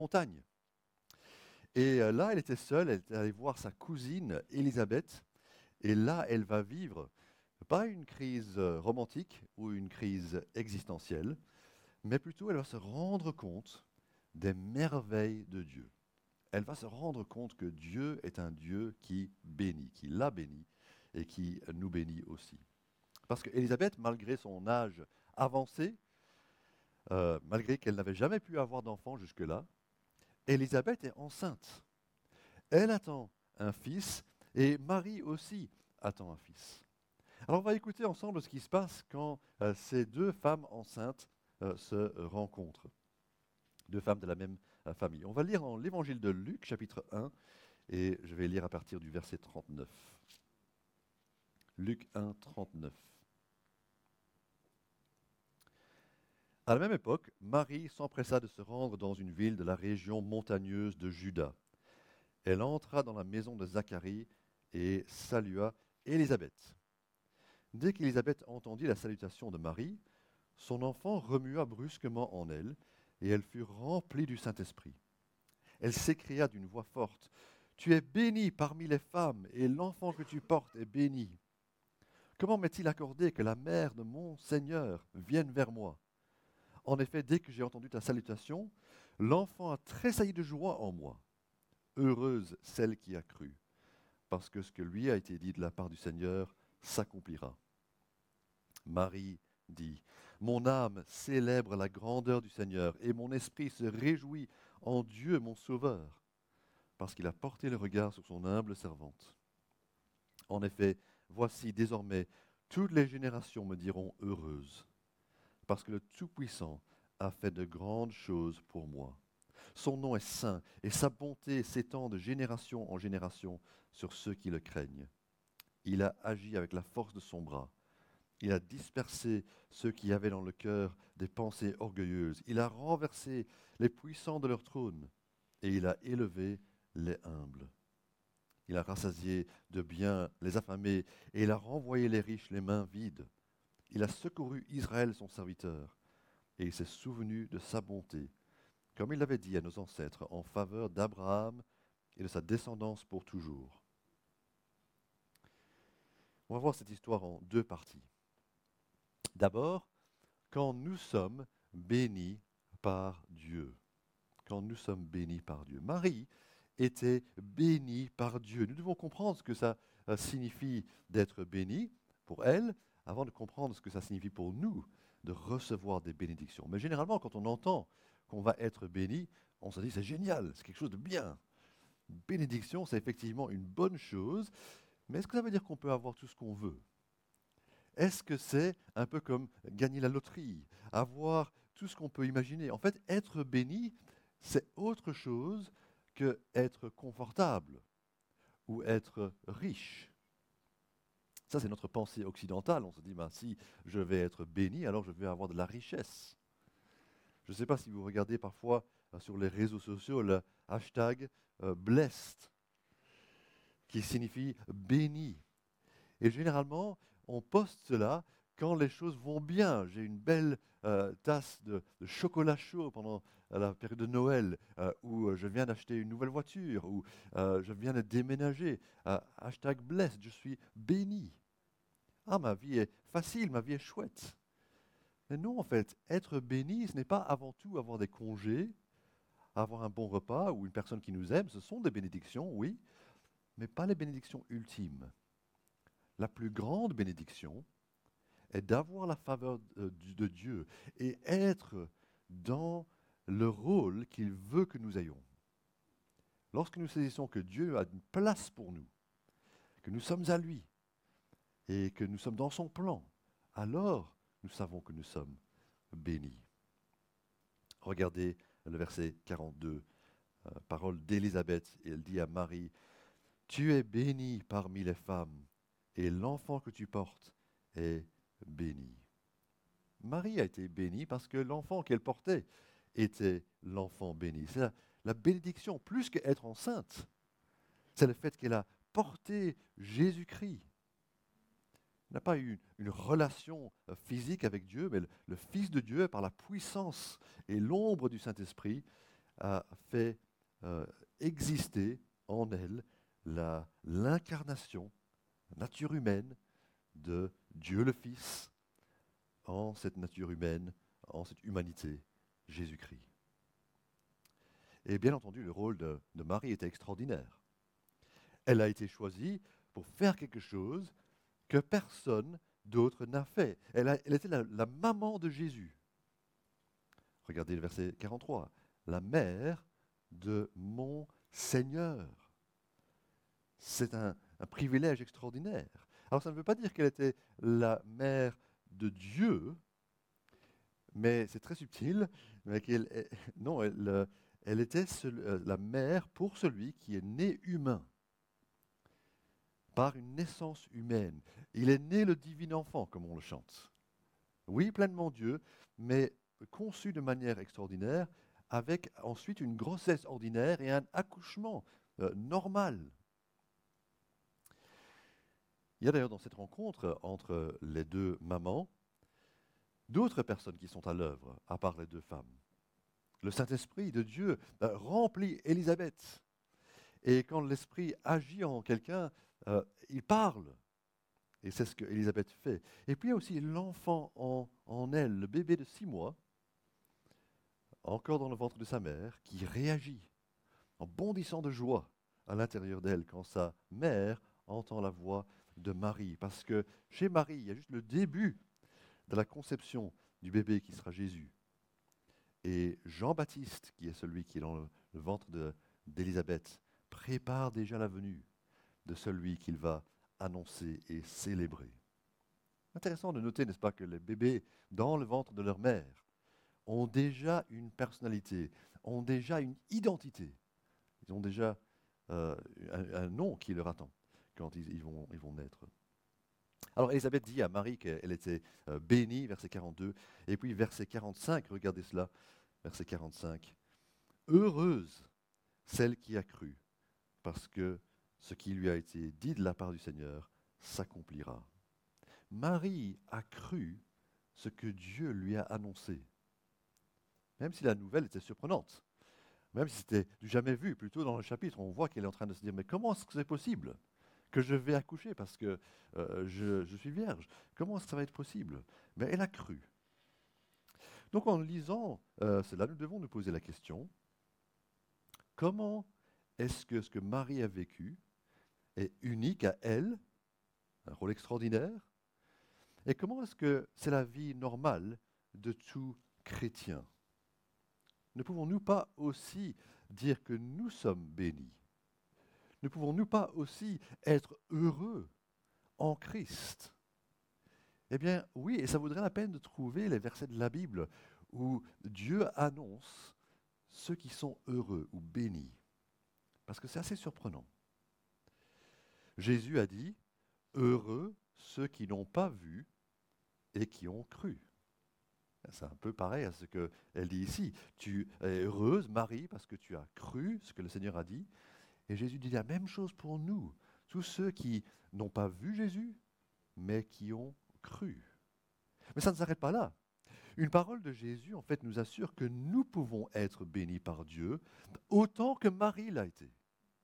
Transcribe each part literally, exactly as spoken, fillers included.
montagne. Et euh, là, elle était seule, elle était allée voir sa cousine Élisabeth, et là, elle va vivre pas une crise euh, romantique ou une crise existentielle, mais plutôt elle va se rendre compte des merveilles de Dieu. Elle va se rendre compte que Dieu est un Dieu qui bénit, qui l'a béni et qui nous bénit aussi. Parce qu'Élisabeth, malgré son âge avancé, euh, malgré qu'elle n'avait jamais pu avoir d'enfant jusque-là, Élisabeth est enceinte. Elle attend un fils et Marie aussi attend un fils. Alors on va écouter ensemble ce qui se passe quand euh, ces deux femmes enceintes euh, se rencontrent, deux femmes de la même euh, famille. On va lire dans l'évangile de Luc, chapitre un, et je vais lire à partir du verset trente-neuf. Luc un, trente-neuf. À la même époque, Marie s'empressa de se rendre dans une ville de la région montagneuse de Juda. Elle entra dans la maison de Zacharie et salua Élisabeth. Dès qu'Élisabeth entendit la salutation de Marie, son enfant remua brusquement en elle, et elle fut remplie du Saint-Esprit. Elle s'écria d'une voix forte, « Tu es bénie parmi les femmes, et l'enfant que tu portes est béni. Comment m'est-il accordé que la mère de mon Seigneur vienne vers moi? En effet, dès que j'ai entendu ta salutation, l'enfant a tressailli de joie en moi. Heureuse celle qui a cru, parce que ce que lui a été dit de la part du Seigneur s'accomplira. » Marie dit, « Mon âme célèbre la grandeur du Seigneur, et mon esprit se réjouit en Dieu mon Sauveur, parce qu'il a porté le regard sur son humble servante. En effet, voici désormais, toutes les générations me diront heureuse, parce que le Tout-Puissant a fait de grandes choses pour moi. Son nom est saint, et sa bonté s'étend de génération en génération sur ceux qui le craignent. Il a agi avec la force de son bras. Il a dispersé ceux qui avaient dans le cœur des pensées orgueilleuses. Il a renversé les puissants de leur trône, et il a élevé les humbles. Il a rassasié de biens les affamés, et il a renvoyé les riches les mains vides. Il a secouru Israël, son serviteur, et il s'est souvenu de sa bonté, comme il l'avait dit à nos ancêtres, en faveur d'Abraham et de sa descendance pour toujours. On va voir cette histoire en deux parties. D'abord, quand nous sommes bénis par Dieu. Quand nous sommes bénis par Dieu. Marie était bénie par Dieu. Nous devons comprendre ce que ça euh, signifie d'être béni pour elle, avant de comprendre ce que ça signifie pour nous de recevoir des bénédictions. Mais généralement, quand on entend qu'on va être béni, on se dit c'est génial, c'est quelque chose de bien. Bénédiction, c'est effectivement une bonne chose, mais est-ce que ça veut dire qu'on peut avoir tout ce qu'on veut? Est-ce que c'est un peu comme gagner la loterie, avoir tout ce qu'on peut imaginer? En fait, être béni, c'est autre chose que être confortable ou être riche. Ça, c'est notre pensée occidentale. On se dit, ben, si je vais être béni, alors je vais avoir de la richesse. Je ne sais pas si vous regardez parfois euh, sur les réseaux sociaux le hashtag euh, blessed, qui signifie béni. Et généralement, on poste cela quand les choses vont bien. J'ai une belle euh, tasse de, de chocolat chaud pendant euh, la période de Noël, euh, où euh, je viens d'acheter une nouvelle voiture, ou euh, je viens de déménager. Euh, hashtag blessed, je suis béni. Ah, ma vie est facile, ma vie est chouette. Mais non, en fait, être béni, ce n'est pas avant tout avoir des congés, avoir un bon repas ou une personne qui nous aime. Ce sont des bénédictions, oui, mais pas les bénédictions ultimes. La plus grande bénédiction est d'avoir la faveur de, de Dieu et être dans le rôle qu'il veut que nous ayons. Lorsque nous saisissons que Dieu a une place pour nous, que nous sommes à lui et que nous sommes dans son plan, alors nous savons que nous sommes bénis. Regardez le verset quarante-deux, euh, parole d'Élisabeth, et elle dit à Marie, « Tu es bénie parmi les femmes, et l'enfant que tu portes est béni. » Marie a été bénie parce que l'enfant qu'elle portait était l'enfant béni. C'est la, la bénédiction, plus qu'être enceinte. C'est le fait qu'elle a porté Jésus-Christ. Elle n'a pas eu une, une relation euh, physique avec Dieu, mais le, le Fils de Dieu, par la puissance et l'ombre du Saint-Esprit, a fait euh, exister en elle la- l'incarnation, la nature humaine de Dieu le Fils en cette nature humaine, en cette humanité, Jésus-Christ. Et bien entendu, le rôle de, de Marie était extraordinaire. Elle a été choisie pour faire quelque chose que personne d'autre n'a fait. Elle, a- elle était la, la maman de Jésus. Regardez le verset quarante-trois. La mère de mon Seigneur. C'est un, un privilège extraordinaire. Alors ça ne veut pas dire qu'elle était la mère de Dieu, mais c'est très subtil. Mais qu'elle, elle- non, elle, euh, elle était seul- euh, la mère pour celui qui est né humain, par une naissance humaine. Il est né le divin enfant, comme on le chante. Oui, pleinement Dieu, mais conçu de manière extraordinaire, avec ensuite une grossesse ordinaire et un accouchement euh, normal. Il y a d'ailleurs dans cette rencontre entre les deux mamans d'autres personnes qui sont à l'œuvre, à part les deux femmes. Le Saint-Esprit de Dieu euh, remplit Élisabeth. Et quand l'Esprit agit en quelqu'un, euh, il parle. Et c'est ce que Élisabeth fait. Et puis il y a aussi l'enfant en, en elle, le bébé de six mois, encore dans le ventre de sa mère, qui réagit en bondissant de joie à l'intérieur d'elle quand sa mère entend la voix de Marie. Parce que chez Marie, il y a juste le début de la conception du bébé qui sera Jésus. Et Jean-Baptiste, qui est celui qui est dans le, le ventre de- d'Élisabeth, prépare déjà la venue de celui qu'il va annoncer et célébrer. Intéressant de noter, n'est-ce pas, que les bébés dans le ventre de leur mère ont déjà une personnalité, ont déjà une identité. Ils ont déjà euh, un, un nom qui leur attend quand ils, ils vont, ils vont naître. Alors Élisabeth dit à Marie qu'elle était euh, bénie, verset quarante-deux, et puis verset quarante-cinq, regardez cela, verset quarante-cinq. Heureuse celle qui a cru, parce que ce qui lui a été dit de la part du Seigneur s'accomplira. Marie a cru ce que Dieu lui a annoncé, même si la nouvelle était surprenante, même si c'était du jamais vu. Plutôt dans le chapitre, on voit qu'elle est en train de se dire, mais comment est-ce que c'est possible que je vais accoucher parce que euh, je, je suis vierge? Comment est-ce que ça va être possible? Mais elle a cru. Donc en lisant euh, cela, nous devons nous poser la question, comment est-ce que ce que Marie a vécu est unique à elle, un rôle extraordinaire, et comment est-ce que c'est la vie normale de tout chrétien? Ne pouvons-nous pas aussi dire que nous sommes bénis? Ne pouvons-nous pas aussi être heureux en Christ? Eh bien oui, et ça vaudrait la peine de trouver les versets de la Bible où Dieu annonce ceux qui sont heureux ou bénis. Parce que c'est assez surprenant. Jésus a dit, heureux ceux qui n'ont pas vu et qui ont cru. C'est un peu pareil à ce qu'elle dit ici. Tu es heureuse, Marie, parce que tu as cru ce que le Seigneur a dit. Et Jésus dit la même chose pour nous. Tous ceux qui n'ont pas vu Jésus, mais qui ont cru. Mais ça ne s'arrête pas là. Une parole de Jésus, en fait, nous assure que nous pouvons être bénis par Dieu autant que Marie l'a été.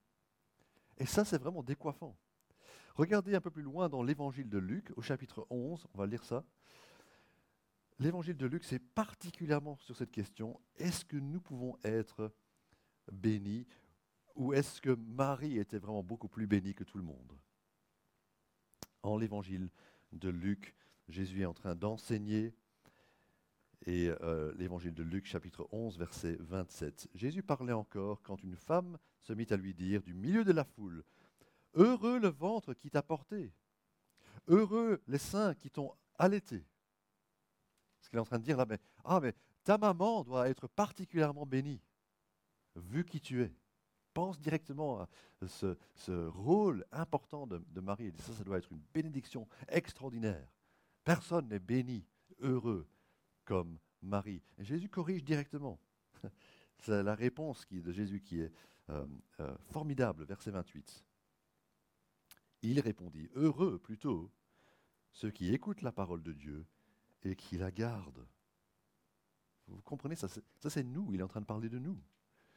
Et ça, c'est vraiment décoiffant. Regardez un peu plus loin dans l'évangile de Luc, au chapitre onze, on va lire ça. L'évangile de Luc, c'est particulièrement sur cette question, est-ce que nous pouvons être bénis ou est-ce que Marie était vraiment beaucoup plus bénie que tout le monde? En l'évangile de Luc, Jésus est en train d'enseigner et euh, l'évangile de Luc chapitre onze verset vingt-sept. Jésus parlait encore quand une femme se mit à lui dire du milieu de la foule, « Heureux le ventre qui t'a porté, heureux les seins qui t'ont allaité. » Ce qu'il est en train de dire là, mais, ah mais ta maman doit être particulièrement bénie, vu qui tu es. Pense directement à ce, ce rôle important de, de Marie. Et ça, ça doit être une bénédiction extraordinaire. Personne n'est béni, heureux comme Marie. Et Jésus corrige directement. C'est la réponse qui, de Jésus qui est euh, euh, formidable, verset vingt-huit. Il répondit, heureux plutôt ceux qui écoutent la parole de Dieu et qui la gardent. Vous comprenez, ça c'est, ça c'est nous, il est en train de parler de nous.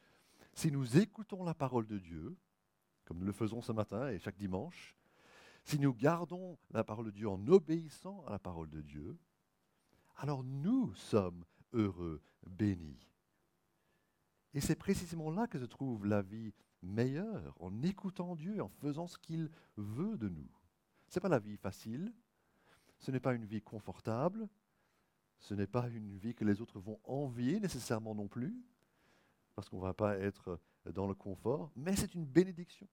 si nous écoutons la parole de Dieu, comme nous le faisons ce matin et chaque dimanche, si nous gardons la parole de Dieu en obéissant à la parole de Dieu, alors nous sommes heureux, bénis. Et c'est précisément là que se trouve la vie meilleure, en écoutant Dieu, en faisant ce qu'il veut de nous. Ce n'est pas la vie facile, ce n'est pas une vie confortable, ce n'est pas une vie que les autres vont envier nécessairement non plus, parce qu'on ne va pas être dans le confort, mais c'est une bénédiction.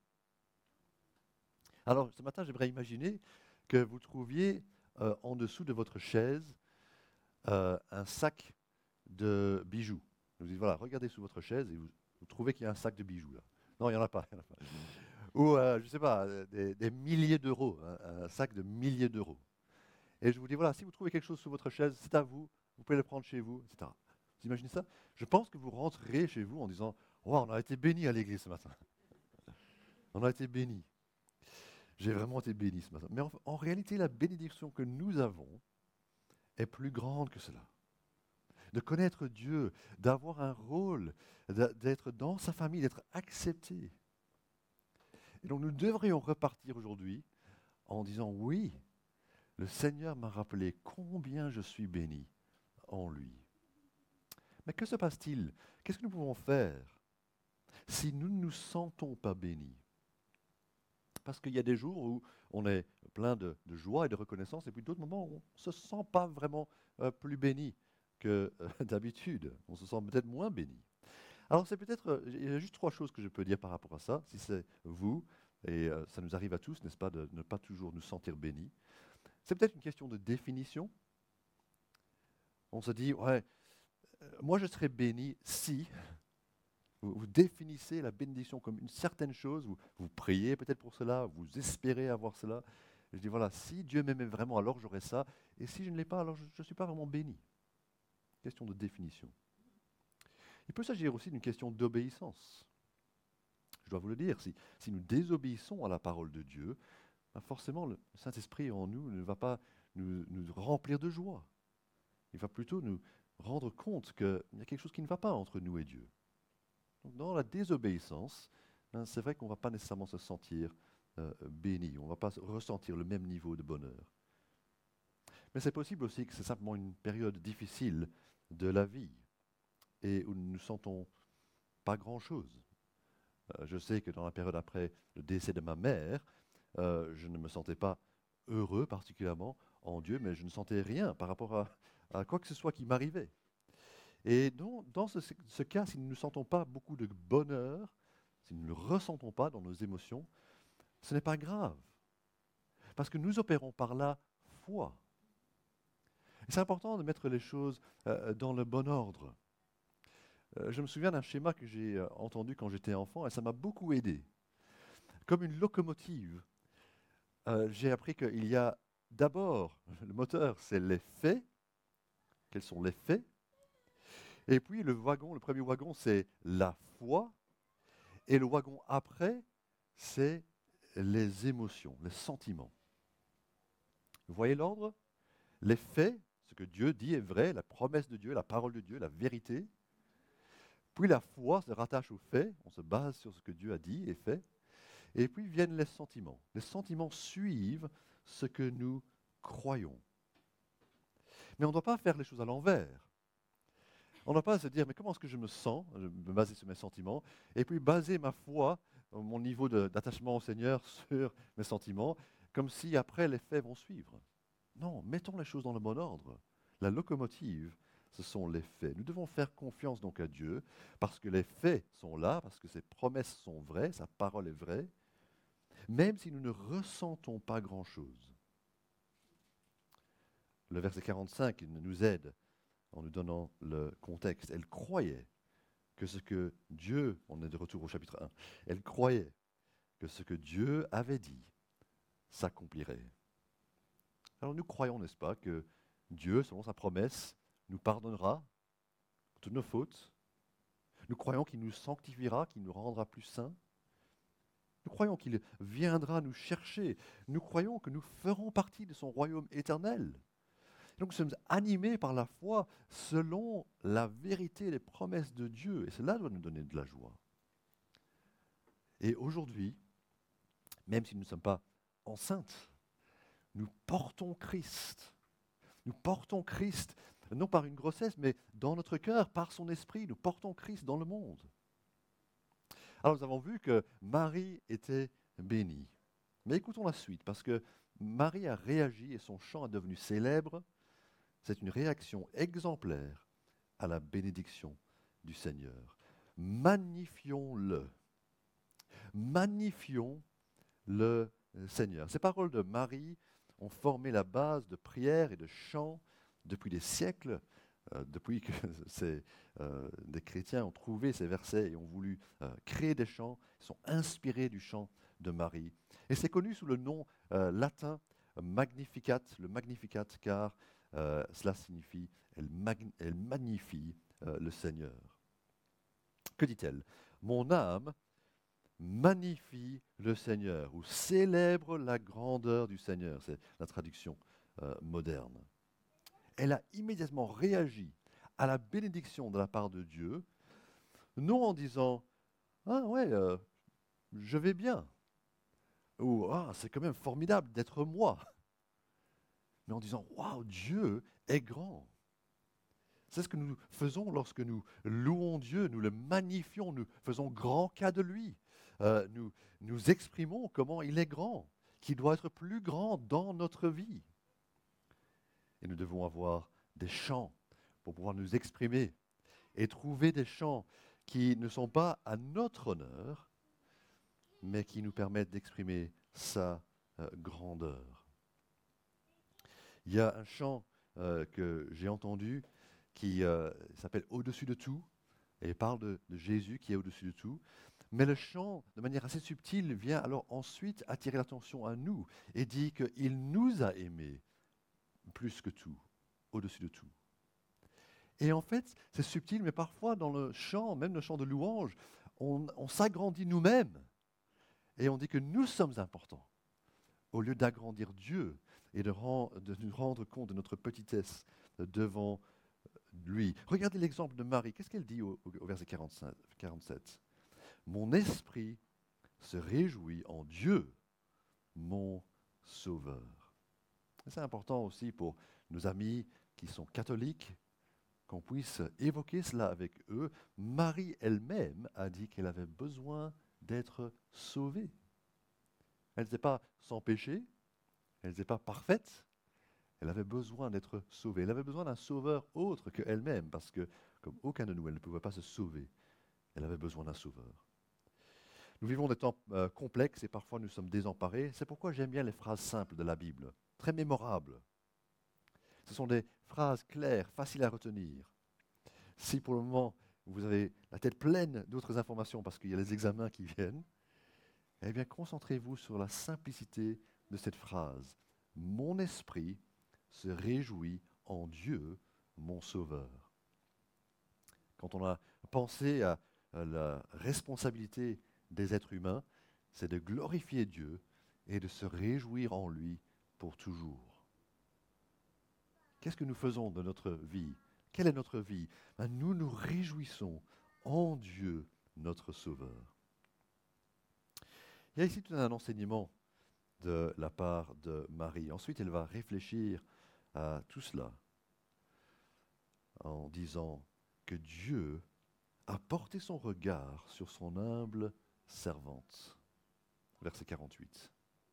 Alors ce matin, j'aimerais imaginer que vous trouviez euh, en dessous de votre chaise euh, un sac de bijoux. Vous dites, voilà, regardez sous votre chaise et vous, vous trouvez qu'il y a un sac de bijoux là. Non, il n'y en a pas. Il y en a pas. Ou, euh, je ne sais pas, des, des milliers d'euros, un, un sac de milliers d'euros. Et je vous dis, voilà, si vous trouvez quelque chose sous votre chaise, c'est à vous, vous pouvez le prendre chez vous, et cetera. Vous imaginez ça? Je pense que vous rentrerez chez vous en disant, wow, on a été bénis à l'église ce matin. On a été bénis. J'ai vraiment été béni ce matin. Mais en, en réalité, la bénédiction que nous avons est plus grande que cela. De connaître Dieu, d'avoir un rôle, d'être dans sa famille, d'être accepté. Et donc nous devrions repartir aujourd'hui en disant, oui, le Seigneur m'a rappelé combien je suis béni en lui. Mais que se passe-t-il? Qu'est-ce que nous pouvons faire si nous ne nous sentons pas bénis? Parce qu'il y a des jours où on est plein de, de joie et de reconnaissance, et puis d'autres moments où on ne se sent pas vraiment euh, plus béni que euh, d'habitude. On se sent peut-être moins béni. Alors c'est peut-être, euh, il y a juste trois choses que je peux dire par rapport à ça, si c'est vous, et euh, ça nous arrive à tous, n'est-ce pas, de ne pas toujours nous sentir bénis. C'est peut-être une question de définition. On se dit, ouais, euh, moi je serais béni si... Vous, vous définissez la bénédiction comme une certaine chose, vous, vous priez peut-être pour cela, vous espérez avoir cela. Je dis, voilà, si Dieu m'aimait vraiment, alors j'aurais ça, et si je ne l'ai pas, alors je ne suis pas vraiment béni. Question de définition. Il peut s'agir aussi d'une question d'obéissance. Je dois vous le dire, si, si nous désobéissons à la parole de Dieu, ben forcément le Saint-Esprit en nous ne va pas nous, nous remplir de joie. Il va plutôt nous rendre compte qu'il y a quelque chose qui ne va pas entre nous et Dieu. Donc dans la désobéissance, ben c'est vrai qu'on ne va pas nécessairement se sentir euh, béni, on ne va pas ressentir le même niveau de bonheur. Mais c'est possible aussi que c'est simplement une période difficile de la vie et où nous ne sentons pas grand-chose. Euh, je sais que dans la période après le décès de ma mère, euh, je ne me sentais pas heureux particulièrement en Dieu, mais je ne sentais rien par rapport à, à quoi que ce soit qui m'arrivait. Et donc, dans ce, ce cas, si nous ne sentons pas beaucoup de bonheur, si nous ne le ressentons pas dans nos émotions, ce n'est pas grave. Parce que nous opérons par la foi. Et c'est important de mettre les choses euh, dans le bon ordre. Euh, je me souviens d'un schéma que j'ai euh, entendu quand j'étais enfant et ça m'a beaucoup aidé. Comme une locomotive, euh, j'ai appris qu'il y a d'abord, le moteur, c'est les faits. Quels sont les faits? Et puis le wagon, le premier wagon, c'est la foi. Et le wagon après, c'est les émotions, les sentiments. Vous voyez l'ordre? Les faits, ce que Dieu dit est vrai, la promesse de Dieu, la parole de Dieu, la vérité. Puis la foi se rattache aux faits, on se base sur ce que Dieu a dit et fait. Et puis viennent les sentiments. Les sentiments suivent ce que nous croyons. Mais on ne doit pas faire les choses à l'envers. On ne doit pas se dire, mais comment est-ce que je me sens, je me baser sur mes sentiments, et puis baser ma foi, mon niveau de, d'attachement au Seigneur sur mes sentiments, comme si après les faits vont suivre. Non, mettons les choses dans le bon ordre. La locomotive, ce sont les faits. Nous devons faire confiance donc à Dieu, parce que les faits sont là, parce que ses promesses sont vraies, sa parole est vraie, même si nous ne ressentons pas grand-chose. Le verset quarante-cinq nous aide en nous donnant le contexte. Elle croyait que ce que Dieu, on est de retour au chapitre un, elle croyait que ce que Dieu avait dit s'accomplirait. Alors nous croyons, n'est-ce pas, que Dieu, selon sa promesse, nous pardonnera toutes nos fautes. Nous croyons qu'il nous sanctifiera, qu'il nous rendra plus saints. Nous croyons qu'il viendra nous chercher. Nous croyons que nous ferons partie de son royaume éternel. Donc nous sommes animés par la foi selon la vérité et les promesses de Dieu. Et cela doit nous donner de la joie. Et aujourd'hui, même si nous ne sommes pas enceintes, nous portons Christ. Nous portons Christ, non par une grossesse, mais dans notre cœur, par son esprit, nous portons Christ dans le monde. Alors nous avons vu que Marie était bénie. Mais écoutons la suite, parce que Marie a réagi et son chant est devenu célèbre. C'est une réaction exemplaire à la bénédiction du Seigneur. Magnifions-le. Magnifions le Seigneur. Ces paroles de Marie ont formé la base de prières et de chants depuis des siècles, euh, depuis que ces, euh, des chrétiens ont trouvé ces versets et ont voulu euh, créer des chants, ils sont inspirés du chant de Marie. Et c'est connu sous le nom euh, latin Magnificat, le Magnificat, car euh, cela signifie elle, mag- elle magnifie euh, le Seigneur. Que dit-elle? Mon âme magnifie le Seigneur ou célèbre la grandeur du Seigneur. C'est la traduction euh, moderne. Elle a immédiatement réagi à la bénédiction de la part de Dieu, non en disant ah ouais, euh, je vais bien, ou ah c'est quand même formidable d'être moi, mais en disant waouh, Dieu est grand. C'est ce que nous faisons lorsque nous louons Dieu, nous le magnifions, nous faisons grand cas de lui. Euh, nous, nous exprimons comment il est grand, qu'il doit être plus grand dans notre vie. Et nous devons avoir des chants pour pouvoir nous exprimer et trouver des chants qui ne sont pas à notre honneur, mais qui nous permettent d'exprimer sa euh, grandeur. Il y a un chant euh, que j'ai entendu qui euh, s'appelle Au-dessus de tout, et parle de, de Jésus qui est au-dessus de tout. Mais le chant, de manière assez subtile, vient alors ensuite attirer l'attention à nous et dit qu'il nous a aimés plus que tout, au-dessus de tout. Et en fait, c'est subtil, mais parfois dans le chant, même le chant de louange, on, on s'agrandit nous-mêmes et on dit que nous sommes importants, au lieu d'agrandir Dieu et de, rend, de nous rendre compte de notre petitesse devant lui. Regardez l'exemple de Marie. Qu'est-ce qu'elle dit au, au verset quarante-cinq, quarante-sept? Mon esprit se réjouit en Dieu, mon Sauveur. Et c'est important aussi pour nos amis qui sont catholiques, qu'on puisse évoquer cela avec eux. Marie elle-même a dit qu'elle avait besoin d'être sauvée. Elle n'était pas sans péché, elle n'était pas parfaite, elle avait besoin d'être sauvée. Elle avait besoin d'un sauveur autre qu'elle-même, parce que, comme aucun de nous, elle ne pouvait pas se sauver. Elle avait besoin d'un sauveur. Nous vivons des temps euh, complexes et parfois nous sommes désemparés. C'est pourquoi j'aime bien les phrases simples de la Bible, très mémorables. Ce sont des phrases claires, faciles à retenir. Si pour le moment vous avez la tête pleine d'autres informations parce qu'il y a les examens qui viennent, eh bien concentrez-vous sur la simplicité de cette phrase. Mon esprit se réjouit en Dieu, mon Sauveur. Quand on a pensé à, à la responsabilité des êtres humains, c'est de glorifier Dieu et de se réjouir en lui pour toujours. Qu'est-ce que nous faisons de notre vie? Quelle est notre vie? Ben, nous nous réjouissons en Dieu, notre Sauveur. Il y a ici tout un enseignement de la part de Marie. Ensuite, elle va réfléchir à tout cela en disant que Dieu a porté son regard sur son humble servante. Verset quarante-huit.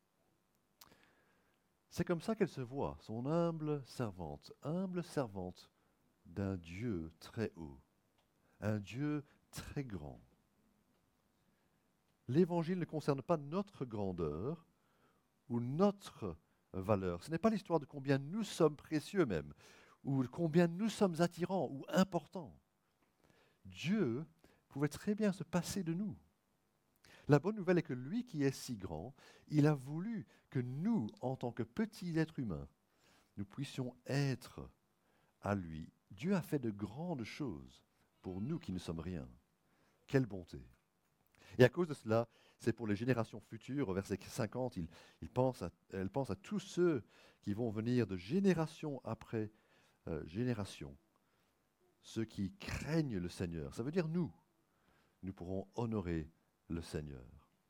C'est comme ça qu'elle se voit, son humble servante, humble servante d'un Dieu très haut, un Dieu très grand. L'Évangile ne concerne pas notre grandeur ou notre valeur. Ce n'est pas l'histoire de combien nous sommes précieux même, ou combien nous sommes attirants ou importants. Dieu pouvait très bien se passer de nous. La bonne nouvelle est que lui qui est si grand, il a voulu que nous, en tant que petits êtres humains, nous puissions être à lui. Dieu a fait de grandes choses pour nous qui ne sommes rien. Quelle bonté! Et à cause de cela, c'est pour les générations futures, au verset cinquante, il, il pense à, elle pense à tous ceux qui vont venir de génération après euh, génération, ceux qui craignent le Seigneur. Ça veut dire nous. Nous pourrons honorer le Seigneur.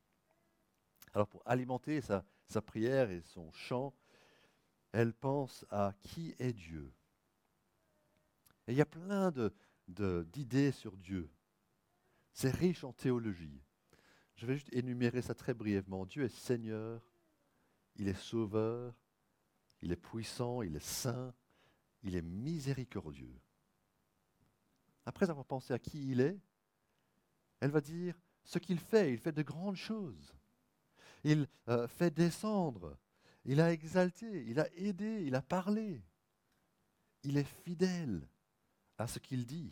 Alors pour alimenter sa, sa prière et son chant, elle pense à qui est Dieu. Et il y a plein de, de- d'idées sur Dieu. C'est riche en théologie. Je vais juste énumérer ça très brièvement. Dieu est Seigneur, il est Sauveur, il est puissant, il est saint, il est miséricordieux. Après avoir pensé à qui il est, elle va dire ce qu'il fait. Il fait de grandes choses. Il euh, fait descendre, il a exalté, il a aidé, il a parlé. Il est fidèle à ce qu'il dit.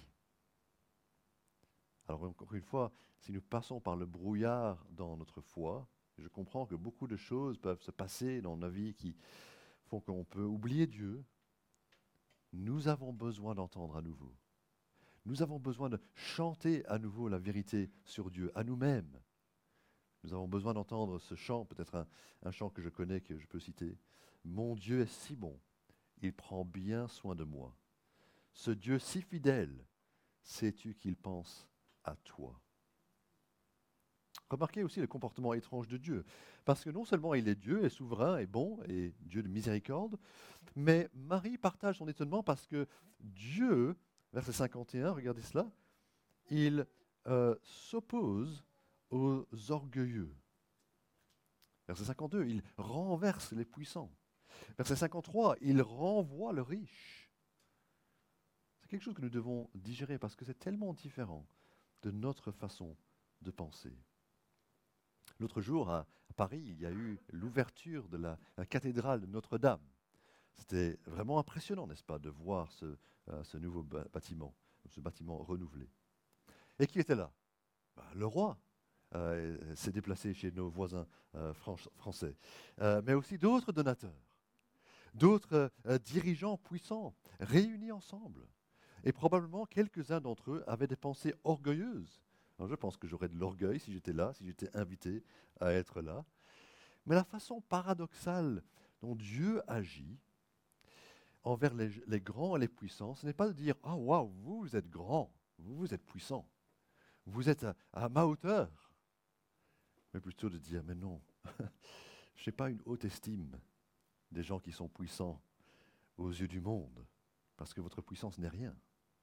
Alors encore une fois, si nous passons par le brouillard dans notre foi, je comprends que beaucoup de choses peuvent se passer dans nos vies qui font qu'on peut oublier Dieu. Nous avons besoin d'entendre à nouveau. Nous avons besoin de chanter à nouveau la vérité sur Dieu, à nous-mêmes. Nous avons besoin d'entendre ce chant, peut-être un, un chant que je connais, que je peux citer. Mon Dieu est si bon, il prend bien soin de moi. Ce Dieu si fidèle, sais-tu qu'il pense à toi? Remarquez aussi le comportement étrange de Dieu. Parce que non seulement il est Dieu, est souverain, est bon, et Dieu de miséricorde, mais Marie partage son étonnement parce que Dieu, verset cinquante et un, regardez cela, il euh, s'oppose aux orgueilleux. Verset cinquante-deux, il renverse les puissants. Verset cinquante-trois, il renvoie le riche. C'est quelque chose que nous devons digérer parce que c'est tellement différent de notre façon de penser. L'autre jour, à Paris, il y a eu l'ouverture de la, la cathédrale de Notre-Dame. C'était vraiment impressionnant, n'est-ce pas, de voir ce, euh, ce nouveau bâtiment, ce bâtiment renouvelé. Et qui était là? Ben, le roi euh, s'est déplacé chez nos voisins euh, français, euh, mais aussi d'autres donateurs, d'autres euh, dirigeants puissants, réunis ensemble. Et probablement quelques-uns d'entre eux avaient des pensées orgueilleuses. Alors, je pense que j'aurais de l'orgueil si j'étais là, si j'étais invité à être là. Mais la façon paradoxale dont Dieu agit envers les, les grands et les puissants, ce n'est pas de dire « Ah, oh, waouh, vous, vous êtes grand, vous, vous êtes puissant, vous êtes à, à ma hauteur », mais plutôt de dire « Mais non, je n'ai pas une haute estime des gens qui sont puissants aux yeux du monde, parce que votre puissance n'est rien. »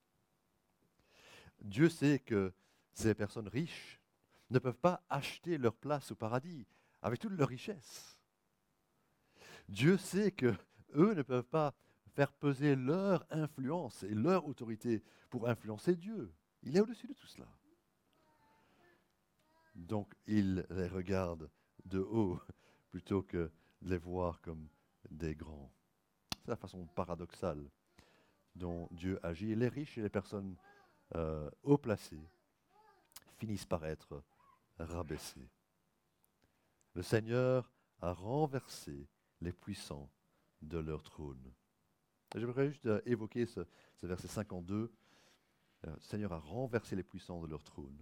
Dieu sait que ces personnes riches ne peuvent pas acheter leur place au paradis avec toute leur richesse. Dieu sait que eux ne peuvent pas faire peser leur influence et leur autorité pour influencer Dieu. Il est au-dessus de tout cela. Donc il les regarde de haut plutôt que de les voir comme des grands. C'est la façon paradoxale dont Dieu agit. Et les riches et les personnes euh, haut placées finissent par être rabaissés. Le Seigneur a renversé les puissants de leur trône. Et j'aimerais juste euh, évoquer ce, ce verset cinquante-deux. Euh, le Seigneur a renversé les puissants de leur trône.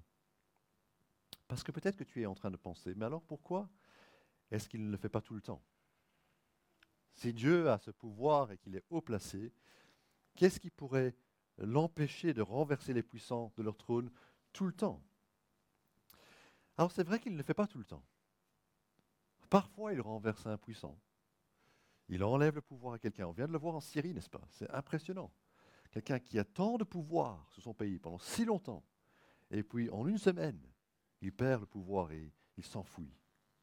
Parce que peut-être que tu es en train de penser, mais alors pourquoi est-ce qu'il ne le fait pas tout le temps? Si Dieu a ce pouvoir et qu'il est haut placé, qu'est-ce qui pourrait l'empêcher de renverser les puissants de leur trône tout le temps? Alors c'est vrai qu'il ne le fait pas tout le temps. Parfois il renverse un puissant. Il enlève le pouvoir à quelqu'un. On vient de le voir en Syrie, n'est-ce pas? C'est impressionnant. Quelqu'un qui a tant de pouvoir sur son pays pendant si longtemps, et puis en une semaine, il perd le pouvoir et il s'enfuit.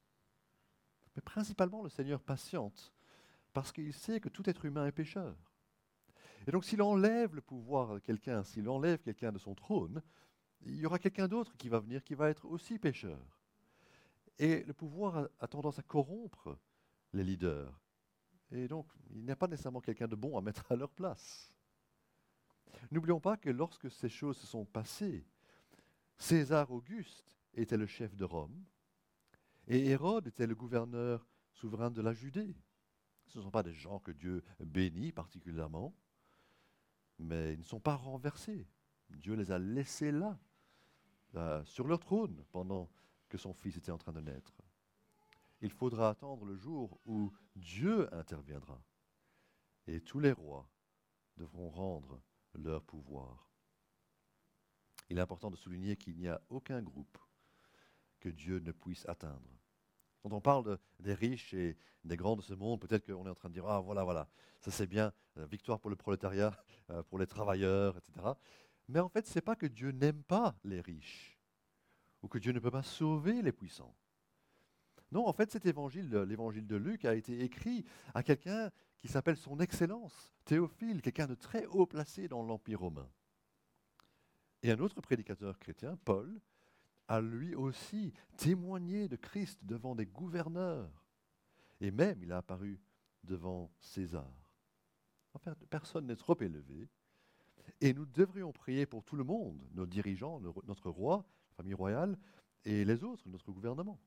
Mais principalement, le Seigneur patiente parce qu'il sait que tout être humain est pécheur. Et donc s'il enlève le pouvoir à quelqu'un, s'il enlève quelqu'un de son trône, il y aura quelqu'un d'autre qui va venir qui va être aussi pécheur. Et le pouvoir a, a tendance à corrompre les leaders. Et donc, il n'y a pas nécessairement quelqu'un de bon à mettre à leur place. N'oublions pas que lorsque ces choses se sont passées, César Auguste était le chef de Rome et Hérode était le gouverneur souverain de la Judée. Ce ne sont pas des gens que Dieu bénit particulièrement, mais ils ne sont pas renversés. Dieu les a laissés là, euh, sur leur trône, pendant que son fils était en train de naître. Il faudra attendre le jour où Dieu interviendra et tous les rois devront rendre leur pouvoir. Il est important de souligner qu'il n'y a aucun groupe que Dieu ne puisse atteindre. Quand on parle de- des riches et des grands de ce monde, peut-être qu'on est en train de dire, ah voilà, voilà, ça c'est bien, euh, victoire pour le prolétariat, euh, pour les travailleurs, et cetera. Mais en fait, ce n'est pas que Dieu n'aime pas les riches ou que Dieu ne peut pas sauver les puissants. Non, en fait, cet évangile, euh, l'évangile de Luc, a été écrit à quelqu'un qui s'appelle son Excellence, Théophile, quelqu'un de très haut placé dans l'Empire romain. Et un autre prédicateur chrétien, Paul, a lui aussi témoigné de Christ devant des gouverneurs. Et même, il a apparu devant César. En fait, personne n'est trop élevé. Et nous devrions prier pour tout le monde, nos dirigeants, le- notre roi, la famille royale, et les autres, notre gouvernement.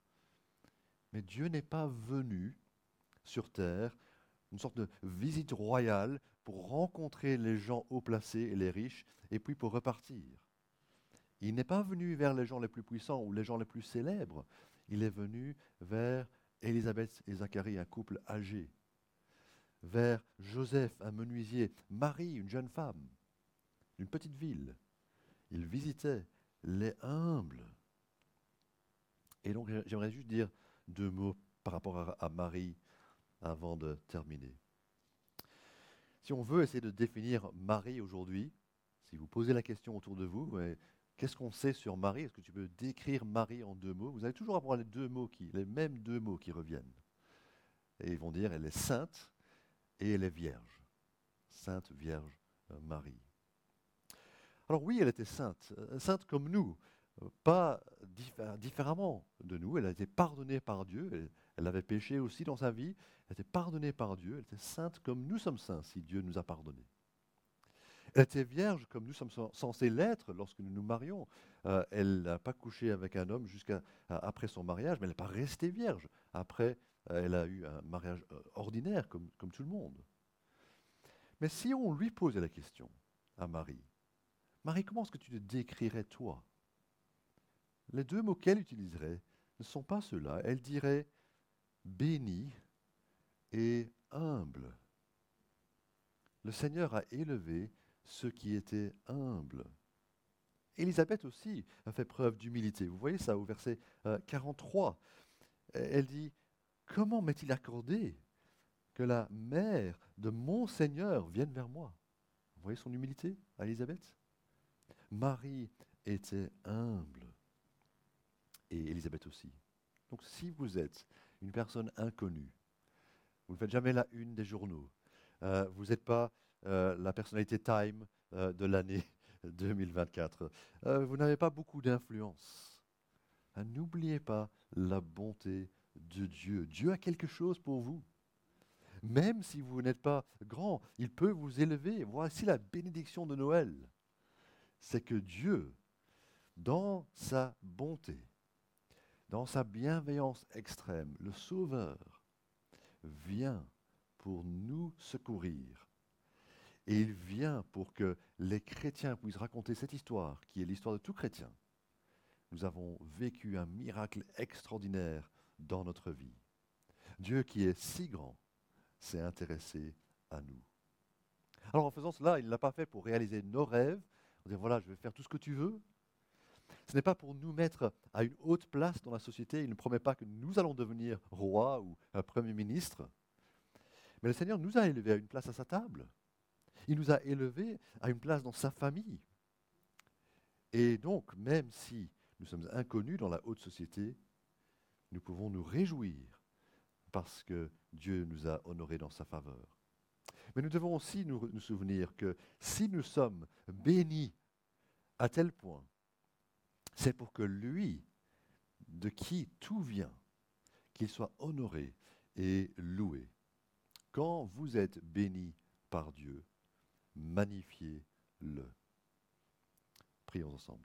Mais Dieu n'est pas venu sur terre, une sorte de visite royale pour rencontrer les gens haut placés et les riches, et puis pour repartir. Il n'est pas venu vers les gens les plus puissants ou les gens les plus célèbres. Il est venu vers Élisabeth et Zacharie, un couple âgé, vers Joseph, un menuisier, Marie, une jeune femme, d'une petite ville. Il visitait les humbles. Et donc j'aimerais juste dire deux mots par rapport à, à Marie avant de terminer. Si on veut essayer de définir Marie aujourd'hui, si vous posez la question autour de vous, ouais, qu'est-ce qu'on sait sur Marie? Est-ce que tu peux décrire Marie en deux mots? Vous allez toujours avoir les deux mots qui, les mêmes deux mots qui reviennent. Et ils vont dire elle est sainte et elle est vierge. Sainte Vierge euh, Marie. Alors oui, elle était sainte, euh, sainte comme nous, euh, pas diffé- différemment de nous. Elle a été pardonnée par Dieu. Elle, elle avait péché aussi dans sa vie. Elle était pardonnée par Dieu. Elle était sainte comme nous sommes saints si Dieu nous a pardonnés. Elle était vierge comme nous sommes censés l'être lorsque nous nous marions. Euh, elle n'a pas couché avec un homme jusqu'à après son mariage, mais elle n'est pas restée vierge. Après, euh, elle a eu un mariage euh, ordinaire comme, comme tout le monde. Mais si on lui posait la question à Marie, Marie, comment est-ce que tu te décrirais toi? Les deux mots qu'elle utiliserait ne sont pas ceux-là. Elle dirait bénie et humble. Le Seigneur a élevé ceux qui étaient humbles. Élisabeth aussi a fait preuve d'humilité. Vous voyez ça au verset euh, quarante-trois. Elle dit, comment m'est-il accordé que la mère de mon Seigneur vienne vers moi? Vous voyez son humilité à Élisabeth? Marie était humble et Élisabeth aussi. Donc si vous êtes une personne inconnue, vous ne faites jamais la une des journaux, euh, vous n'êtes pas euh, la personnalité Time euh, de l'année deux mille vingt-quatre, euh, vous n'avez pas beaucoup d'influence. Hein, n'oubliez pas la bonté de Dieu. Dieu a quelque chose pour vous. Même si vous n'êtes pas grand, il peut vous élever. Voici la bénédiction de Noël. C'est que Dieu, dans sa bonté, dans sa bienveillance extrême, le Sauveur vient pour nous secourir. Et il vient pour que les chrétiens puissent raconter cette histoire, qui est l'histoire de tout chrétien. Nous avons vécu un miracle extraordinaire dans notre vie. Dieu qui est si grand s'est intéressé à nous. Alors en faisant cela, il ne l'a pas fait pour réaliser nos rêves, pour dire voilà, je vais faire tout ce que tu veux. Ce n'est pas pour nous mettre à une haute place dans la société. Il ne promet pas que nous allons devenir roi ou un premier ministre. Mais le Seigneur nous a élevés à une place à sa table. Il nous a élevés à une place dans sa famille. Et donc, même si nous sommes inconnus dans la haute société, nous pouvons nous réjouir parce que Dieu nous a honorés dans sa faveur. Mais nous devons aussi nous, nous souvenir que si nous sommes bénis à tel point, c'est pour que lui, de qui tout vient, qu'il soit honoré et loué. Quand vous êtes bénis par Dieu, magnifiez-le. Prions ensemble.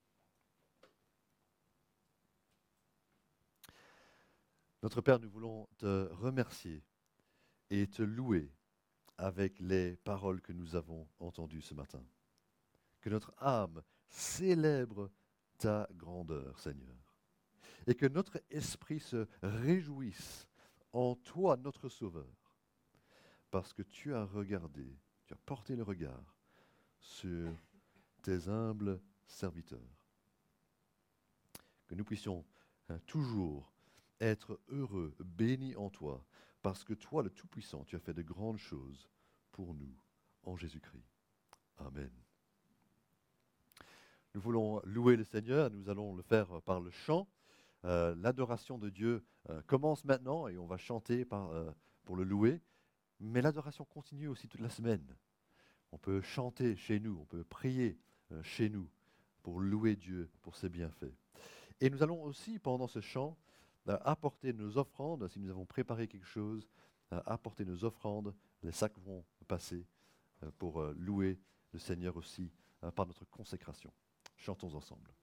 Notre Père, nous voulons te remercier et te louer avec les paroles que nous avons entendues ce matin. Que notre âme célèbre ta grandeur, Seigneur, et que notre esprit se réjouisse en toi, notre Sauveur, parce que tu as regardé, tu as porté le regard sur tes humbles serviteurs. Que nous puissions hein, toujours être heureux, béni en toi, parce que toi, le Tout-Puissant, tu as fait de grandes choses pour nous en Jésus-Christ. Amen. Nous voulons louer le Seigneur, nous allons le faire par le chant. Euh, l'adoration de Dieu euh, commence maintenant et on va chanter par, euh, pour le louer, mais l'adoration continue aussi toute la semaine. On peut chanter chez nous, on peut prier euh, chez nous pour louer Dieu pour ses bienfaits. Et nous allons aussi, pendant ce chant, euh, apporter nos offrandes, si nous avons préparé quelque chose, euh, apporter nos offrandes, les sacs vont passer euh, pour euh, louer le Seigneur aussi euh, par notre consécration. Chantons ensemble.